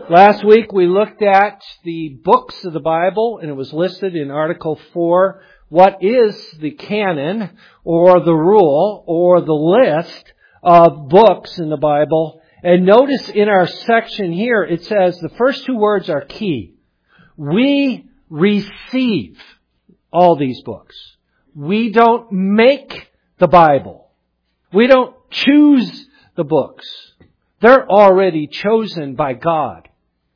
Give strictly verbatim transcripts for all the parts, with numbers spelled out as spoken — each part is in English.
Last week we looked at the books of the Bible, and it was listed in Article four. What is the canon, or the rule, or the list of books in the Bible? And notice in our section here, it says the first two words are key. We receive all these books. We don't make the Bible. We don't choose the books. They're already chosen by God.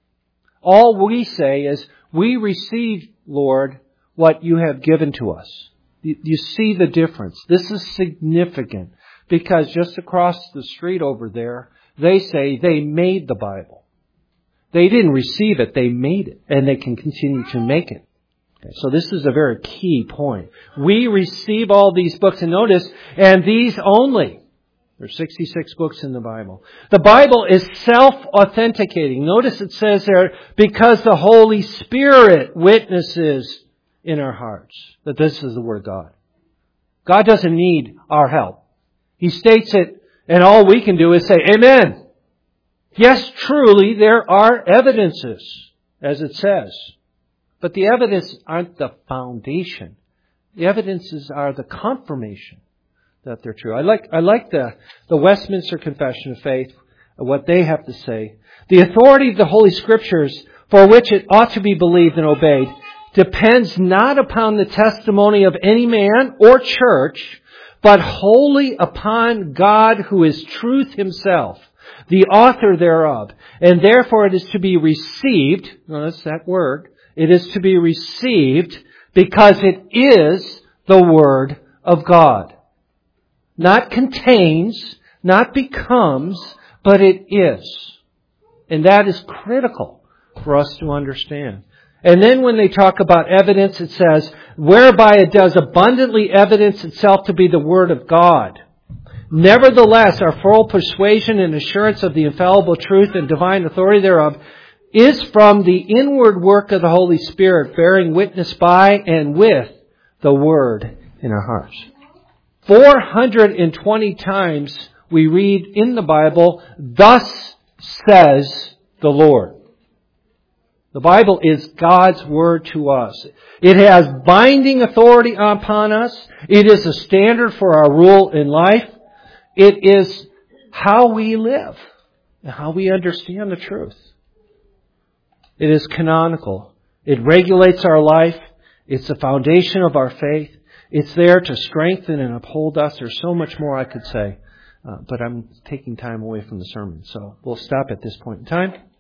All we say is, we receive, Lord, what you have given to us. You see the difference. This is significant because just across the street over there, they say they made the Bible. They didn't receive it, they made it, and they can continue to make it. Okay, so this is a very key point. We receive all these books, and notice, and these only. There's sixty-six books in the Bible. The Bible is self-authenticating. Notice it says there, because the Holy Spirit witnesses in our hearts that this is the Word of God. God doesn't need our help. He states it, and all we can do is say, Amen. Yes, truly, there are evidences, as it says. But the evidences aren't the foundation. The evidences are the confirmation that they're true. I like I like the, the Westminster Confession of Faith, what they have to say. The authority of the Holy Scriptures, for which it ought to be believed and obeyed, depends not upon the testimony of any man or church, but wholly upon God who is truth Himself, the author thereof. And therefore it is to be received, notice that word, it is to be received because it is the Word of God. Not contains, not becomes, but it is. And that is critical for us to understand. And then when they talk about evidence, it says, whereby it does abundantly evidence itself to be the Word of God. Nevertheless, our full persuasion and assurance of the infallible truth and divine authority thereof is from the inward work of the Holy Spirit, bearing witness by and with the Word in our hearts. four hundred twenty times we read in the Bible, thus says the Lord. The Bible is God's Word to us. It has binding authority upon us. It is a standard for our rule in life. It is how we live and how we understand the truth. It is canonical. It regulates our life. It's the foundation of our faith. It's there to strengthen and uphold us. There's so much more I could say, uh, but I'm taking time away from the sermon. So we'll stop at this point in time.